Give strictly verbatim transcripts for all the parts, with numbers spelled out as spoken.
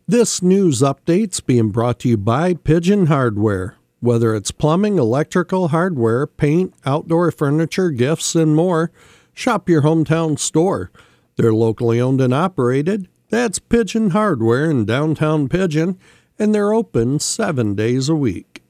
This news update's being brought to you by Pigeon Hardware. Whether it's plumbing, electrical, hardware, paint, outdoor furniture, gifts, and more, shop your hometown store. They're locally owned and operated. That's Pigeon Hardware in downtown Pigeon, and they're open seven days a week.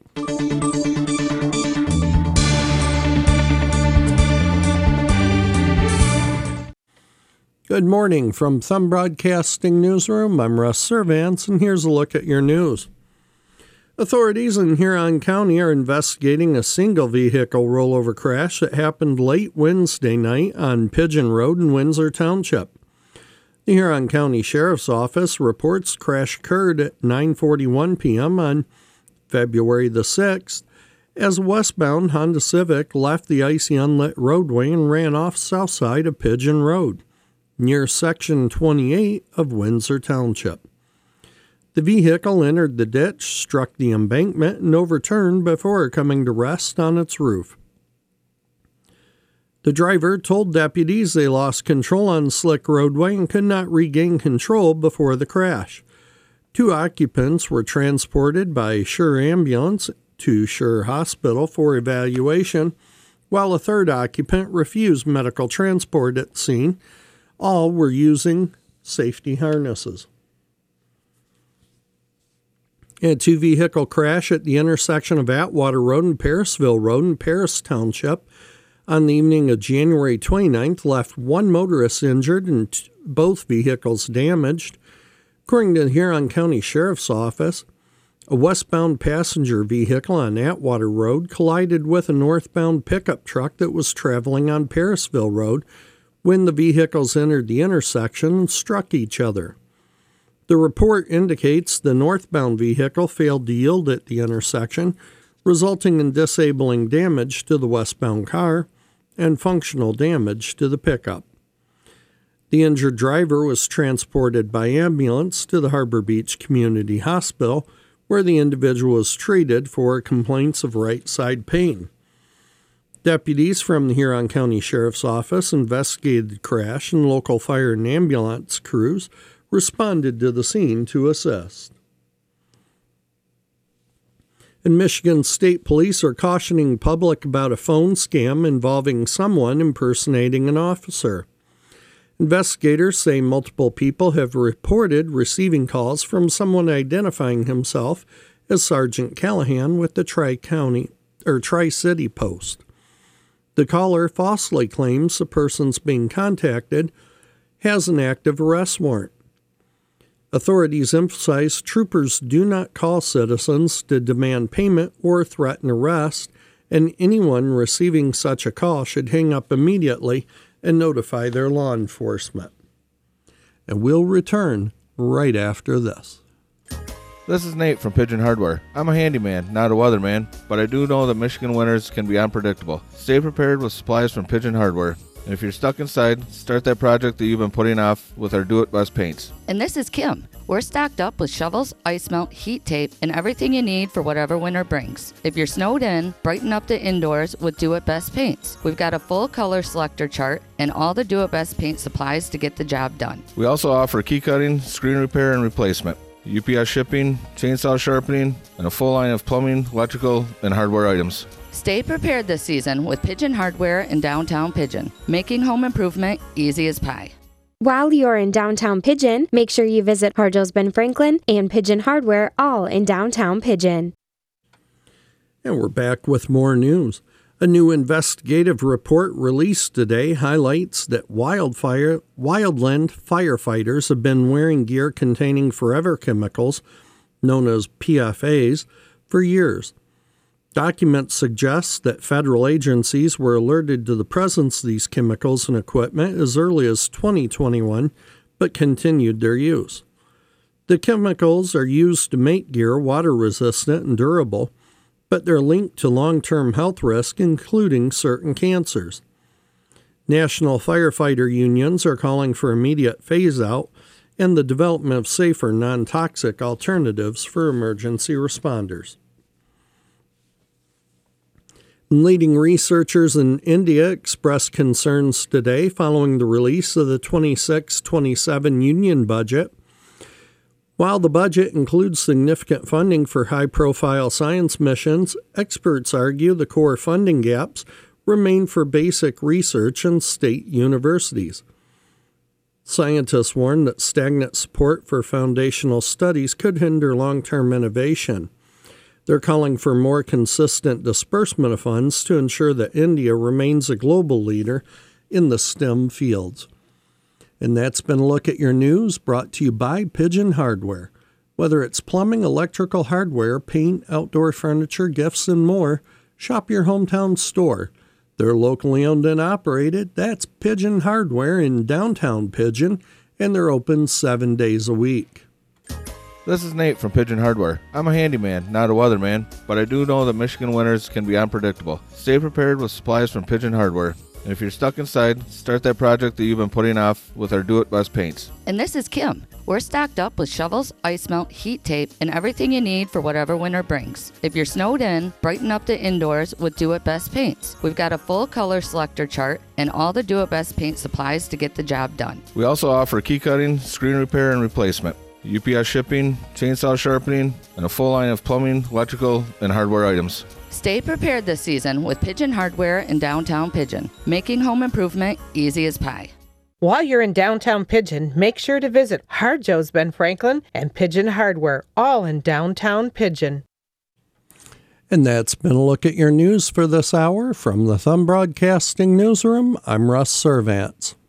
Good morning from Thumb Broadcasting Newsroom. I'm Russ Servance, and here's a look at your news. Authorities in Huron County are investigating a single vehicle rollover crash that happened late Wednesday night on Pigeon Road in Windsor Township. The Huron County Sheriff's Office reports the crash occurred at nine forty-one p.m. on February the sixth as a westbound Honda Civic left the icy unlit roadway and ran off south side of Pigeon Road, near Section twenty-eight of Windsor Township. The vehicle entered the ditch, struck the embankment, and overturned before coming to rest on its roof. The driver told deputies they lost control on the slick roadway and could not regain control before the crash. Two occupants were transported by Sure Ambulance to Sure Hospital for evaluation, while a third occupant refused medical transport at the scene. All were using safety harnesses. A two-vehicle crash at the intersection of Atwater Road and Parisville Road in Paris Township on the evening of January twenty-ninth left one motorist injured and t- both vehicles damaged. According to the Huron County Sheriff's Office, a westbound passenger vehicle on Atwater Road collided with a northbound pickup truck that was traveling on Parisville Road when the vehicles entered the intersection and struck each other. The report indicates the northbound vehicle failed to yield at the intersection, resulting in disabling damage to the westbound car and functional damage to the pickup. The injured driver was transported by ambulance to the Harbor Beach Community Hospital, where the individual was treated for complaints of right side pain. Deputies from the Huron County Sheriff's Office investigated the crash, and local fire and ambulance crews responded to the scene to assist. And Michigan State Police are cautioning public about a phone scam involving someone impersonating an officer. Investigators say multiple people have reported receiving calls from someone identifying himself as Sergeant Callahan with the Tri-County or Tri-City Post. The caller falsely claims the person's being contacted has an active arrest warrant. Authorities emphasize troopers do not call citizens to demand payment or threaten arrest, and anyone receiving such a call should hang up immediately and notify their law enforcement. And we'll return right after this. This is Nate from Pigeon Hardware. I'm a handyman, not a weatherman, but I do know that Michigan winters can be unpredictable. Stay prepared with supplies from Pigeon Hardware. And if you're stuck inside, start that project that you've been putting off with our Do It Best paints. And this is Kim. We're stocked up with shovels, ice melt, heat tape, and everything you need for whatever winter brings. If you're snowed in, brighten up the indoors with Do It Best paints. We've got a full color selector chart and all the Do It Best paint supplies to get the job done. We also offer key cutting, screen repair, and replacement, U P S shipping, chainsaw sharpening, and a full line of plumbing, electrical, and hardware items. Stay prepared this season with Pigeon Hardware in downtown Pigeon, making home improvement easy as pie. While you're in downtown Pigeon, make sure you visit Harjo's Ben Franklin and Pigeon Hardware, all in downtown Pigeon. And we're back with more news. A new investigative report released today highlights that wildfire, wildland firefighters have been wearing gear containing forever chemicals, known as P F As, for years. Documents suggest that federal agencies were alerted to the presence of these chemicals and equipment as early as twenty twenty-one, but continued their use. The chemicals are used to make gear water-resistant and durable, but they're linked to long-term health risk, including certain cancers. National firefighter unions are calling for immediate phase-out and the development of safer, non-toxic alternatives for emergency responders. Leading researchers in India expressed concerns today following the release of the twenty-six twenty-seven union budget, While the budget includes significant funding for high-profile science missions, experts argue the core funding gaps remain for basic research in state universities. Scientists warn that stagnant support for foundational studies could hinder long-term innovation. They're calling for more consistent disbursement of funds to ensure that India remains a global leader in the STEM fields. And that's been a look at your news, brought to you by Pigeon Hardware. Whether it's plumbing, electrical hardware, paint, outdoor furniture, gifts, and more, shop your hometown store. They're locally owned and operated. That's Pigeon Hardware in downtown Pigeon, and they're open seven days a week. This is Nate from Pigeon Hardware. I'm a handyman, not a weatherman, but I do know that Michigan winters can be unpredictable. Stay prepared with supplies from Pigeon Hardware. And if you're stuck inside, start that project that you've been putting off with our Do It Best paints. And this is Kim. We're stocked up with shovels, ice melt, heat tape, and everything you need for whatever winter brings. If you're snowed in, brighten up the indoors with Do It Best paints. We've got a full color selector chart and all the Do It Best paint supplies to get the job done. We also offer key cutting, screen repair, and replacement, U P S shipping, chainsaw sharpening, and a full line of plumbing, electrical, and hardware items. Stay prepared this season with Pigeon Hardware in downtown Pigeon, making home improvement easy as pie. While you're in downtown Pigeon, make sure to visit Harjo's Ben Franklin and Pigeon Hardware, all in downtown Pigeon. And that's been a look at your news for this hour. From the Thumb Broadcasting Newsroom, I'm Russ Servants.